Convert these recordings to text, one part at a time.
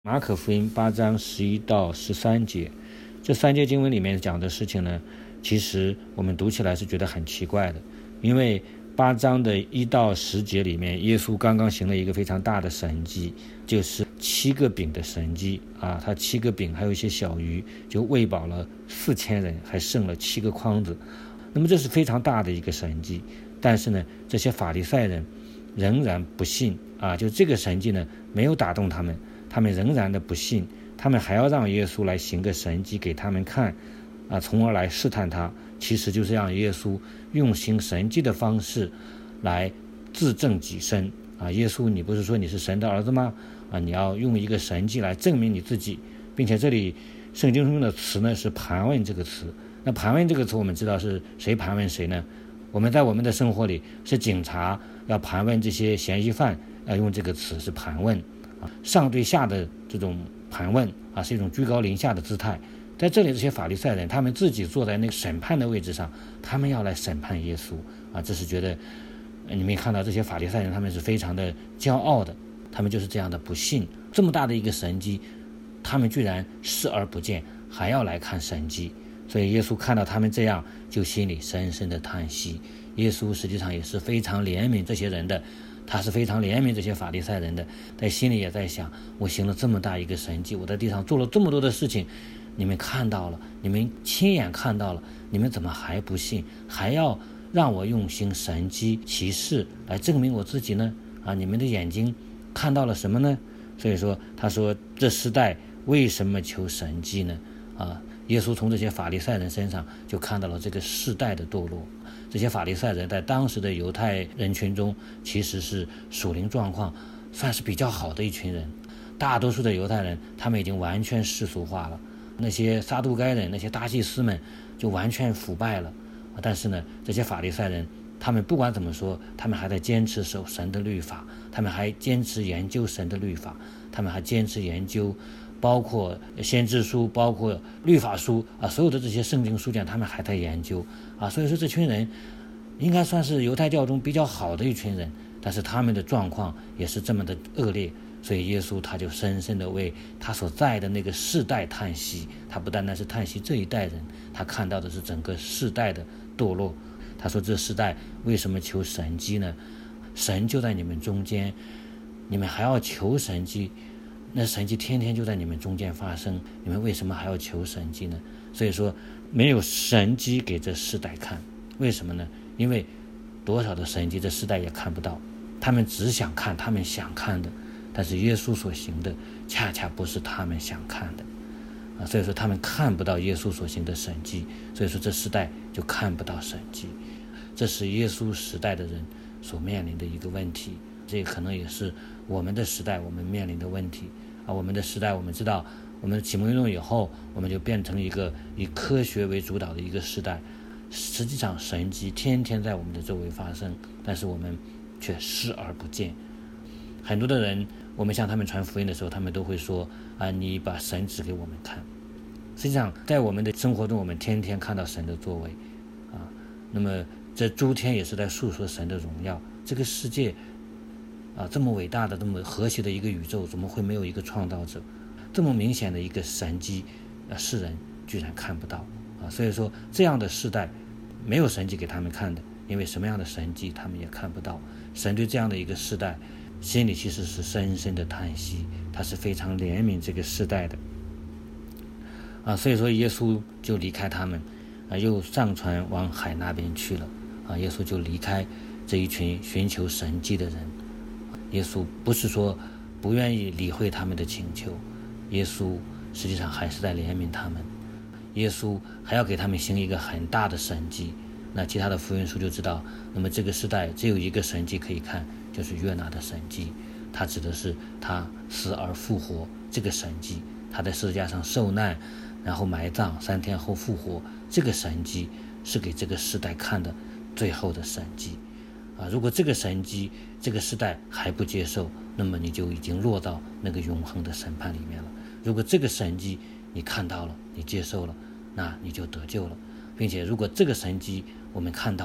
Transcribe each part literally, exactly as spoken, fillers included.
马可福音八章十一到十三节，这三节经文里面讲的事情呢，其实我们读起来是觉得很奇怪的，因为八章的一到十节里面，耶稣刚刚行了一个非常大的神迹，就是七个饼的神迹啊，他七个饼还有一些小鱼，就喂饱了四千人，还剩了七个筐子。那么这是非常大的一个神迹，但是呢，这些法利赛人仍然不信啊，就这个神迹呢没有打动他们。他们仍然的不信，他们还要让耶稣来行个神迹给他们看啊，从而来试探他，其实就是让耶稣用行神迹的方式来自证己身啊。耶稣，你不是说你是神的儿子吗？啊，你要用一个神迹来证明你自己，并且这里圣经中用的词呢是盘问这个词。那盘问这个词我们知道是谁盘问谁呢？我们在我们的生活里是警察要盘问这些嫌疑犯，要用这个词是盘问。上对下的这种盘问啊，是一种居高临下的姿态。在这里，这些法利赛人他们自己坐在那个审判的位置上，他们要来审判耶稣啊，这是觉得你们看到这些法利赛人他们是非常的骄傲的，他们就是这样的不信，这么大的一个神迹，他们居然视而不见，还要来看神迹。所以耶稣看到他们这样，就心里深深的叹息。耶稣实际上也是非常怜悯这些人的，他是非常怜悯这些法利赛人的，在心里也在想，我行了这么大一个神迹，我在地上做了这么多的事情，你们看到了，你们亲眼看到了，你们怎么还不信，还要让我用行神迹奇事来证明我自己呢？啊，你们的眼睛看到了什么呢？所以说他说这时代为什么求神迹呢？啊，耶稣从这些法利赛人身上就看到了这个世代的堕落。这些法利赛人在当时的犹太人群中其实是属灵状况算是比较好的一群人，大多数的犹太人他们已经完全世俗化了，那些撒都该人那些大祭司们就完全腐败了。但是呢，这些法利赛人他们不管怎么说，他们还在坚持守神的律法，他们还坚持研究神的律法，他们还坚持研究包括先知书，包括律法书啊，所有的这些圣经书卷他们还在研究啊。所以说这群人应该算是犹太教中比较好的一群人，但是他们的状况也是这么的恶劣，所以耶稣他就深深的为他所在的那个世代叹息。他不单单是叹息这一代人，他看到的是整个世代的堕落。他说这世代为什么求神迹呢？神就在你们中间，你们还要求神迹，那神迹天天就在你们中间发生，你们为什么还要求神迹呢？所以说没有神迹给这世代看，为什么呢？因为多少的神迹这世代也看不到，他们只想看他们想看的，但是耶稣所行的恰恰不是他们想看的啊，所以说他们看不到耶稣所行的神迹，所以说这世代就看不到神迹。这是耶稣时代的人所面临的一个问题，这可能也是我们的时代我们面临的问题啊。我们的时代我们知道，我们启蒙运动以后，我们就变成一个以科学为主导的一个时代，实际上神迹天天在我们的周围发生，但是我们却视而不见。很多的人我们向他们传福音的时候，他们都会说啊，你把神指给我们看。实际上在我们的生活中，我们天天看到神的作为啊，那么这诸天也是在诉说神的荣耀。这个世界啊，这么伟大的这么和谐的一个宇宙，怎么会没有一个创造者？这么明显的一个神迹啊，世人居然看不到啊。所以说这样的世代没有神迹给他们看的，因为什么样的神迹他们也看不到。神对这样的一个世代心里其实是深深的叹息，他是非常怜悯这个世代的啊。所以说耶稣就离开他们啊，又上船往海那边去了啊。耶稣就离开这一群寻求神迹的人。耶稣不是说不愿意理会他们的请求，耶稣实际上还是在怜悯他们。耶稣还要给他们行一个很大的神迹。那其他的福音书就知道，那么这个时代只有一个神迹可以看，就是约拿的神迹。他指的是他死而复活这个神迹，他在十字架上受难，然后埋葬，三天后复活，这个神迹是给这个时代看的最后的神迹啊。如果这个神迹这个时代还不接受，那么你就已经落到那个永恒的审判里面了。如果这个神迹你看到了，你接受了，那你就得救了。并且如果这个神迹我们看到了，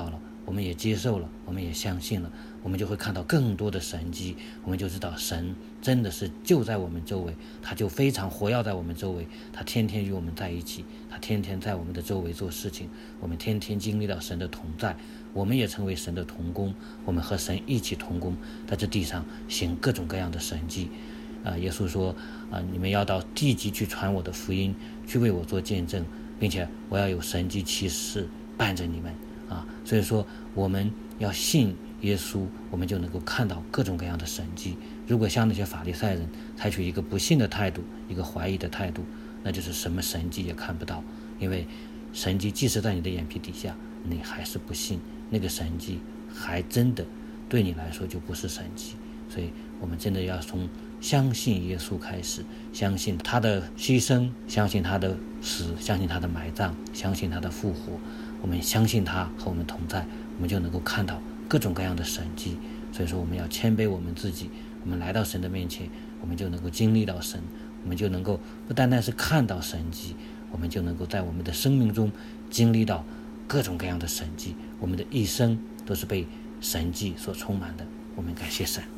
我们也接受了，我们也相信了，我们就会看到更多的神迹，我们就知道神真的是就在我们周围，他就非常活跃在我们周围，他天天与我们在一起，他天天在我们的周围做事情，我们天天经历到神的同在，我们也成为神的同工，我们和神一起同工，在这地上行各种各样的神迹。啊，耶稣说啊，你们要到地极去传我的福音，去为我做见证，并且我要有神迹奇事伴着你们啊。所以说我们要信耶稣，我们就能够看到各种各样的神迹。如果像那些法利赛人采取一个不信的态度，一个怀疑的态度，那就是什么神迹也看不到，因为神迹即使在你的眼皮底下，你还是不信，那个神迹还真的对你来说就不是神迹。所以我们真的要从相信耶稣开始，相信他的牺牲，相信他的死，相信他的埋葬，相信他的复活。我们相信他和我们同在，我们就能够看到各种各样的神迹。所以说我们要谦卑我们自己，我们来到神的面前，我们就能够经历到神，我们就能够不单单是看到神迹，我们就能够在我们的生命中经历到各种各样的神迹，我们的一生都是被神迹所充满的。我们感谢神。